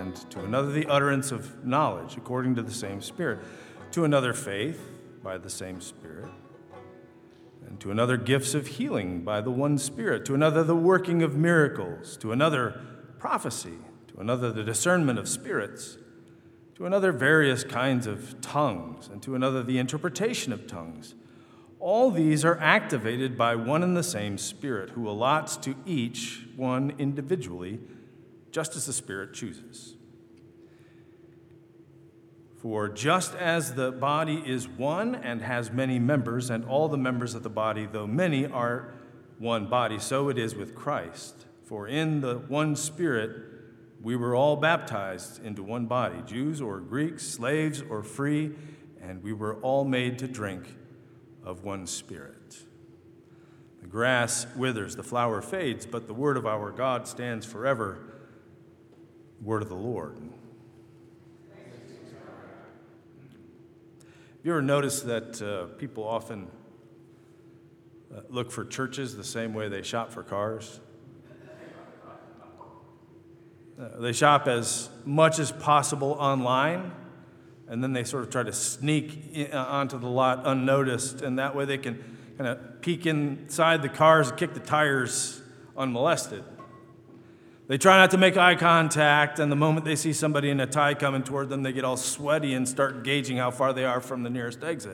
and to another the utterance of knowledge according to the same Spirit, to another faith by the same Spirit, and to another gifts of healing by the one Spirit, to another the working of miracles, to another prophecy, to another the discernment of spirits, to another various kinds of tongues, and to another the interpretation of tongues. All these are activated by one and the same Spirit, who allots to each one individually, just as the Spirit chooses. For just as the body is one and has many members, and all the members of the body, though many, are one body, so it is with Christ. For in the one Spirit we were all baptized into one body, Jews or Greeks, slaves or free, and we were all made to drink of one Spirit. The grass withers, the flower fades, but the word of our God stands forever. Word of the Lord. Have you ever noticed that people often look for churches the same way they shop for cars? They shop as much as possible online, and then they sort of try to sneak onto the lot unnoticed, and that way they can kind of peek inside the cars and kick the tires unmolested. They try not to make eye contact, and the moment they see somebody in a tie coming toward them, they get all sweaty and start gauging how far they are from the nearest exit.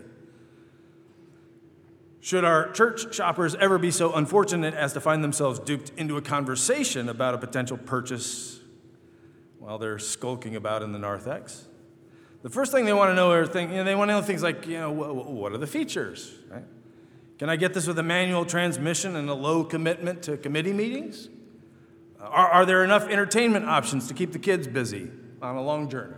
Should our church shoppers ever be so unfortunate as to find themselves duped into a conversation about a potential purchase while they're skulking about in the narthex, the first thing they want to know are they want to know things like, what are the features, right? Can I get this with a manual transmission and a low commitment to committee meetings? Are there enough entertainment options to keep the kids busy on a long journey?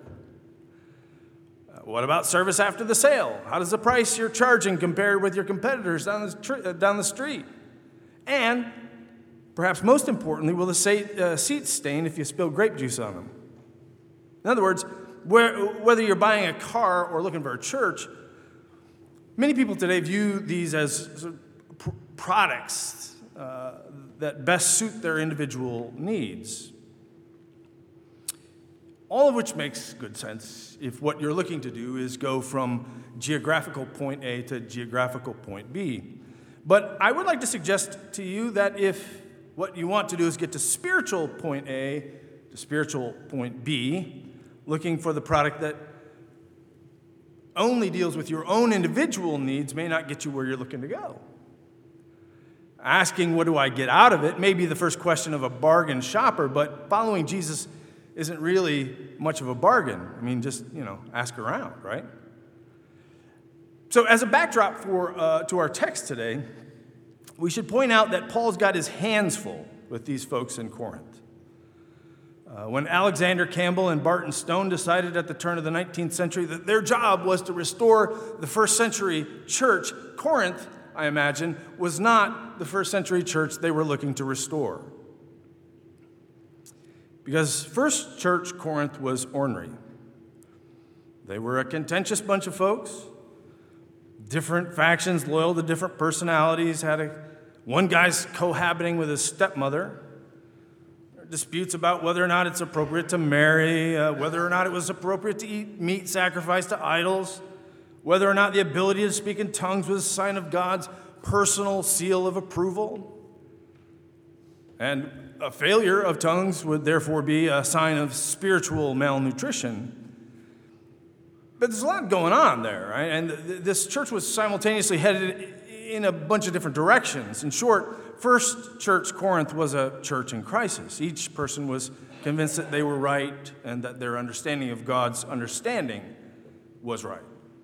What about service after the sale? How does the price you're charging compare with your competitors down the street? And perhaps most importantly, will the seats stain if you spill grape juice on them? In other words, whether you're buying a car or looking for a church, many people today view these as products that best suit their individual needs. All of which makes good sense if what you're looking to do is go from geographical point A to geographical point B. But I would like to suggest to you that if what you want to do is get to spiritual point A to spiritual point B, looking for the product that only deals with your own individual needs may not get you where you're looking to go. Asking, what do I get out of it, may be the first question of a bargain shopper, but following Jesus isn't really much of a bargain. I mean, just, ask around, right? So as a backdrop to our text today, we should point out that Paul's got his hands full with these folks in Corinth. When Alexander Campbell and Barton Stone decided at the turn of the 19th century that their job was to restore the first century church, Corinth, I imagine, was not the first century church they were looking to restore. Because first church Corinth was ornery. They were a contentious bunch of folks, different factions loyal to different personalities, one guy's cohabiting with his stepmother, disputes about whether or not it's appropriate to marry, whether or not it was appropriate to eat meat sacrificed to idols, whether or not the ability to speak in tongues was a sign of God's personal seal of approval. And a failure of tongues would therefore be a sign of spiritual malnutrition. But there's a lot going on there, right? And this church was simultaneously headed in a bunch of different directions. In short, first church Corinth was a church in crisis. Each person was convinced that they were right and that their understanding of God's understanding was right.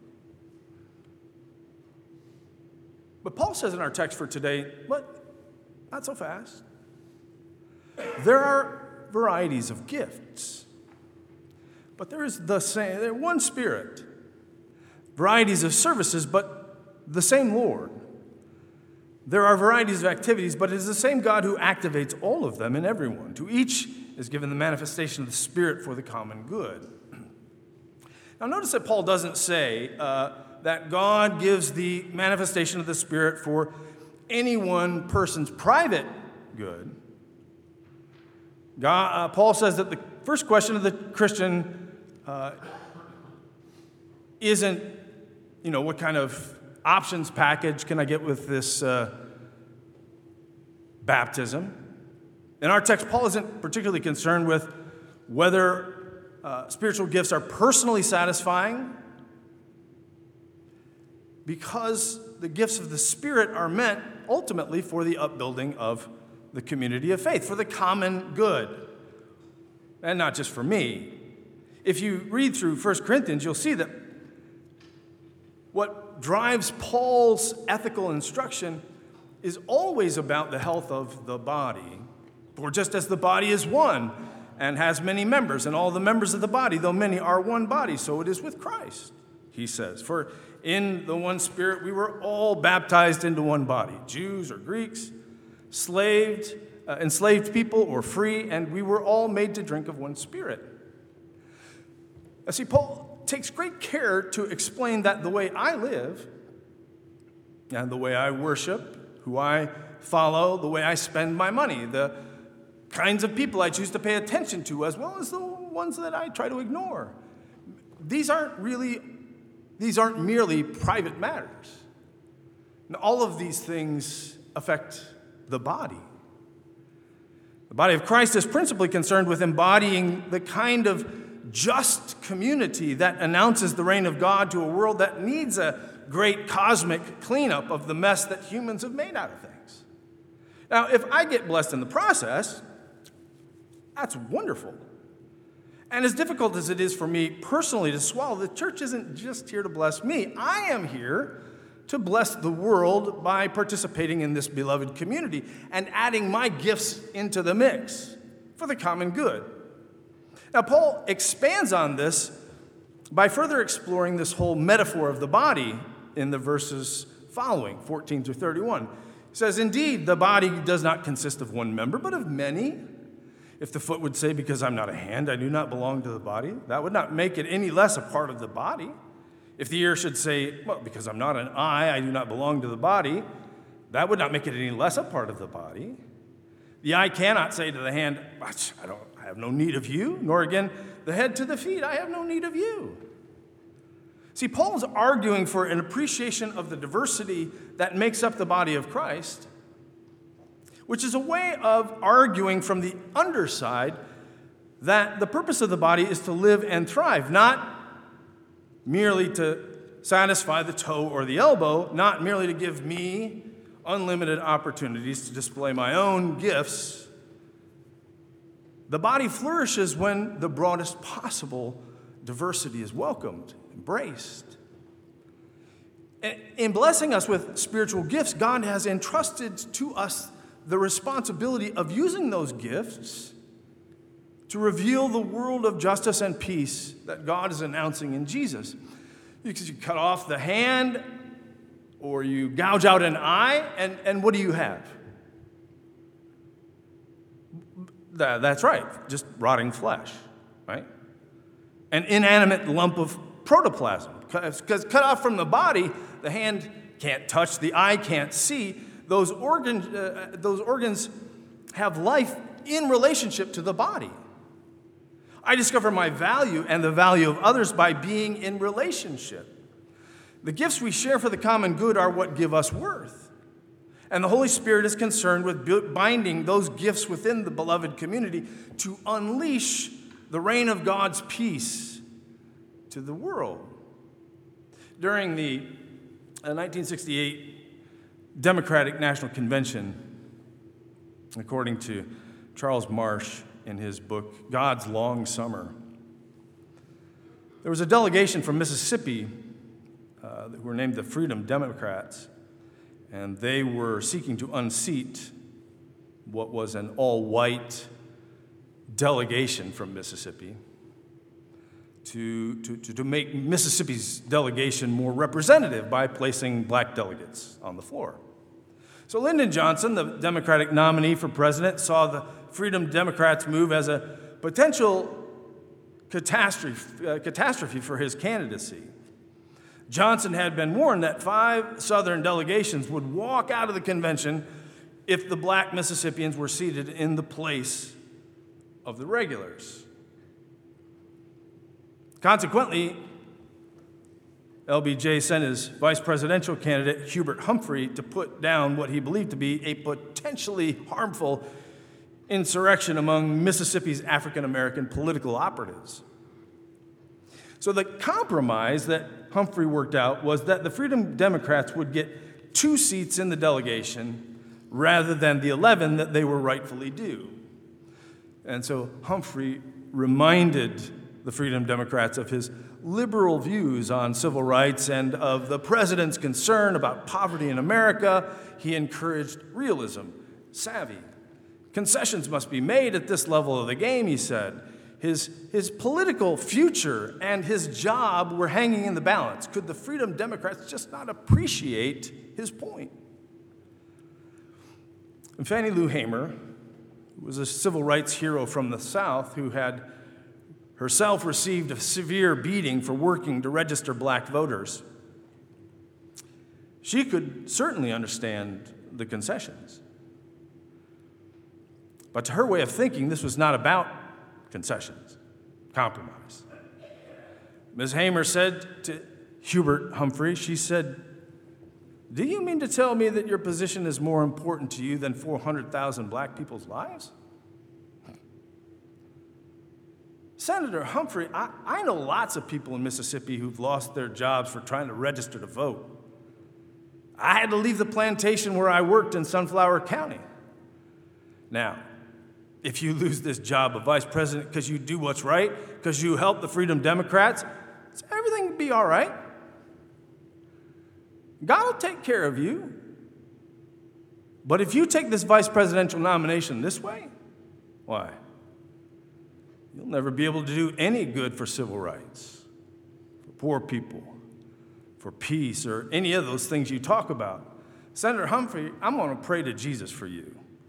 But Paul says in our text for today, but not so fast. There are varieties of gifts, but there is one Spirit. Varieties of services, but the same Lord. There are varieties of activities, but it is the same God who activates all of them in everyone. To each is given the manifestation of the Spirit for the common good. Now notice that Paul doesn't say that God gives the manifestation of the Spirit for any one person's private good. Paul says that the first question of the Christian isn't, what kind of options package can I get with this baptism? In our text, Paul isn't particularly concerned with whether spiritual gifts are personally satisfying, because the gifts of the Spirit are meant ultimately for the upbuilding of the community of faith, for the common good, and not just for me. If you read through 1 Corinthians, you'll see that what drives Paul's ethical instruction is always about the health of the body. For just as the body is one and has many members, and all the members of the body, though many, are one body, so it is with Christ, he says. For in the one Spirit we were all baptized into one body, Jews or Greeks, enslaved people or free, and we were all made to drink of one Spirit. Now see, Paul takes great care to explain that the way I live and the way I worship, who I follow, the way I spend my money, the kinds of people I choose to pay attention to, as well as the ones that I try to ignore. These aren't merely private matters. And all of these things affect the body. The body of Christ is principally concerned with embodying the kind of just community that announces the reign of God to a world that needs a great cosmic cleanup of the mess that humans have made out of things. Now, if I get blessed in the process, that's wonderful. And as difficult as it is for me personally to swallow, the church isn't just here to bless me. I am here to bless the world by participating in this beloved community and adding my gifts into the mix for the common good. Now, Paul expands on this by further exploring this whole metaphor of the body in the verses following, 14 through 31. He says, "Indeed, the body does not consist of one member, but of many. If the foot would say, 'Because I'm not a hand, I do not belong to the body,' that would not make it any less a part of the body. If the ear should say, 'Well, because I'm not an eye, I do not belong to the body,' that would not make it any less a part of the body. The eye cannot say to the hand, 'I have no need of you,' nor again the head to the feet, 'I have no need of you.'" See, Paul's arguing for an appreciation of the diversity that makes up the body of Christ, which is a way of arguing from the underside that the purpose of the body is to live and thrive, not merely to satisfy the toe or the elbow, not merely to give me unlimited opportunities to display my own gifts. The body flourishes when the broadest possible diversity is welcomed, embraced. In blessing us with spiritual gifts, God has entrusted to us the responsibility of using those gifts to reveal the world of justice and peace that God is announcing in Jesus. Because you cut off the hand or you gouge out an eye, and what do you have? That's right, just rotting flesh, right? An inanimate lump of protoplasm. Because cut off from the body, the hand can't touch, the eye can't see. Those organs have life in relationship to the body. I discover my value and the value of others by being in relationship. The gifts we share for the common good are what give us worth. And the Holy Spirit is concerned with binding those gifts within the beloved community to unleash the reign of God's peace to the world. During the 1968 Democratic National Convention, according to Charles Marsh in his book, God's Long Summer, there was a delegation from Mississippi who were named the Freedom Democrats, and they were seeking to unseat what was an all-white delegation from Mississippi to make Mississippi's delegation more representative by placing black delegates on the floor. So Lyndon Johnson, the Democratic nominee for president, saw the Freedom Democrats move as a potential catastrophe for his candidacy. Johnson had been warned that 5 Southern delegations would walk out of the convention if the black Mississippians were seated in the place of the regulars. Consequently, LBJ sent his vice presidential candidate, Hubert Humphrey, to put down what he believed to be a potentially harmful insurrection among Mississippi's African-American political operatives. So the compromise that Humphrey worked out was that the Freedom Democrats would get 2 seats in the delegation rather than the 11 that they were rightfully due. And so Humphrey reminded the Freedom Democrats of his liberal views on civil rights and of the president's concern about poverty in America. He encouraged realism, savvy. Concessions must be made at this level of the game, he said. His political future and his job were hanging in the balance. Could the Freedom Democrats just not appreciate his point? And Fannie Lou Hamer, who was a civil rights hero from the South, who had herself received a severe beating for working to register black voters, she could certainly understand the concessions. But to her way of thinking, this was not about concessions, compromise. Ms. Hamer said to Hubert Humphrey, she said, "Do you mean to tell me that your position is more important to you than 400,000 black people's lives?" Senator Humphrey, I know lots of people in Mississippi who've lost their jobs for trying to register to vote. I had to leave the plantation where I worked in Sunflower County. Now, if you lose this job of vice president because you do what's right, because you help the Freedom Democrats, everything will be all right. God will take care of you. But if you take this vice presidential nomination this way, why? You'll never be able to do any good for civil rights, for poor people, for peace, or any of those things you talk about. Senator Humphrey, I'm going to pray to Jesus for you.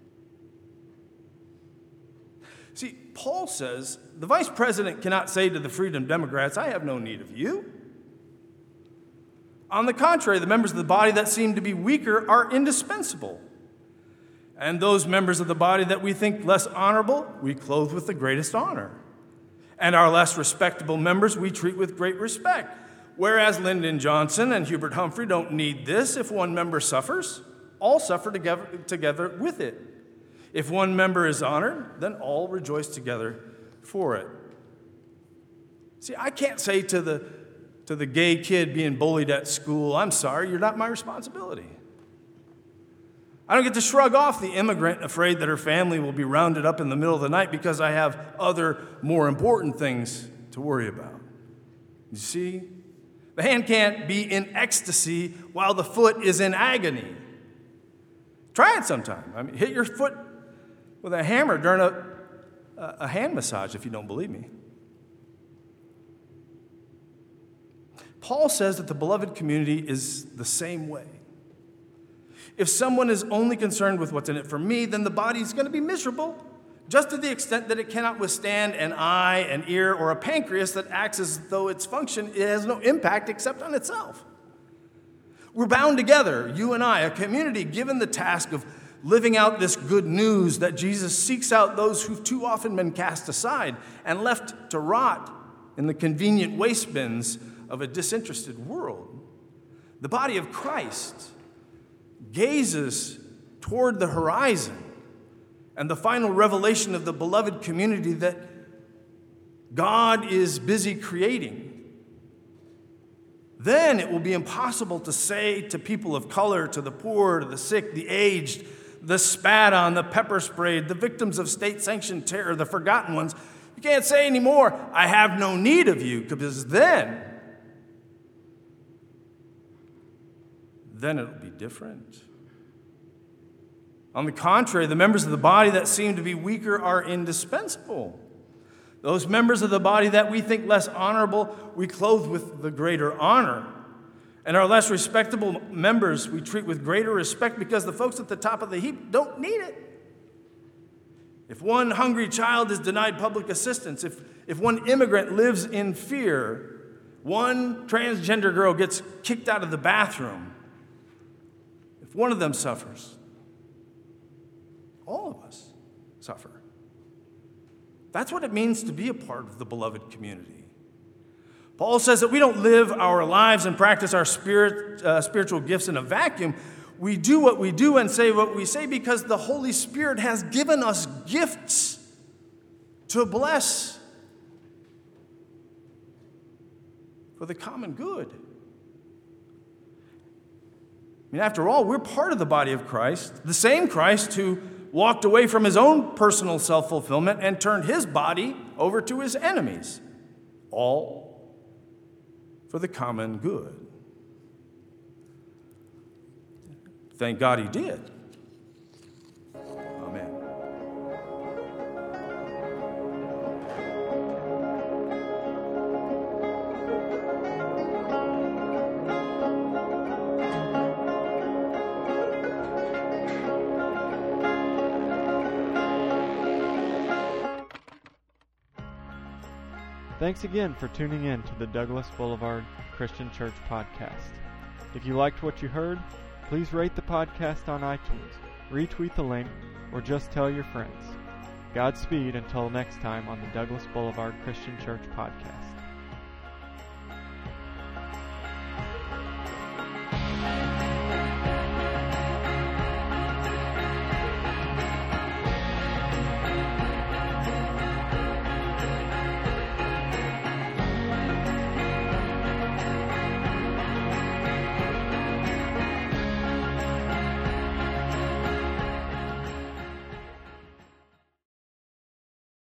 See, Paul says the vice president cannot say to the Freedom Democrats, "I have no need of you." On the contrary, the members of the body that seem to be weaker are indispensable. And those members of the body that we think less honorable, we clothe with the greatest honor. And our less respectable members we treat with great respect. Whereas Lyndon Johnson and Hubert Humphrey don't need this. If one member suffers, all suffer together with it. If one member is honored, then all rejoice together for it. See, I can't say to the gay kid being bullied at school, "I'm sorry, you're not my responsibility." I don't get to shrug off the immigrant afraid that her family will be rounded up in the middle of the night because I have other, more important things to worry about. You see? The hand can't be in ecstasy while the foot is in agony. Try it sometime. I mean, hit your foot with a hammer during a hand massage if you don't believe me. Paul says that the beloved community is the same way. If someone is only concerned with what's in it for me, then the body is going to be miserable, just to the extent that it cannot withstand an eye, an ear, or a pancreas that acts as though its function has no impact except on itself. We're bound together, you and I, a community given the task of living out this good news that Jesus seeks out those who've too often been cast aside and left to rot in the convenient waste bins of a disinterested world. The body of Christ gazes toward the horizon and the final revelation of the beloved community that God is busy creating. Then it will be impossible to say to people of color, to the poor, to the sick, the aged, the spat on, the pepper sprayed, the victims of state-sanctioned terror, the forgotten ones, you can't say anymore, "I have no need of you," because then it'll be different. On the contrary, the members of the body that seem to be weaker are indispensable. Those members of the body that we think less honorable, we clothe with the greater honor. And our less respectable members we treat with greater respect because the folks at the top of the heap don't need it. If one hungry child is denied public assistance, if one immigrant lives in fear, one transgender girl gets kicked out of the bathroom, if one of them suffers, all of us suffer. That's what it means to be a part of the beloved community. Paul says that we don't live our lives and practice our spiritual gifts in a vacuum. We do what we do and say what we say because the Holy Spirit has given us gifts to bless for the common good. I mean, after all, we're part of the body of Christ, the same Christ who walked away from his own personal self-fulfillment and turned his body over to his enemies, all for the common good. Thank God he did. Amen. Thanks again for tuning in to the Douglas Boulevard Christian Church podcast. If you liked what you heard, please rate the podcast on iTunes, retweet the link, or just tell your friends. Godspeed until next time on the Douglas Boulevard Christian Church podcast.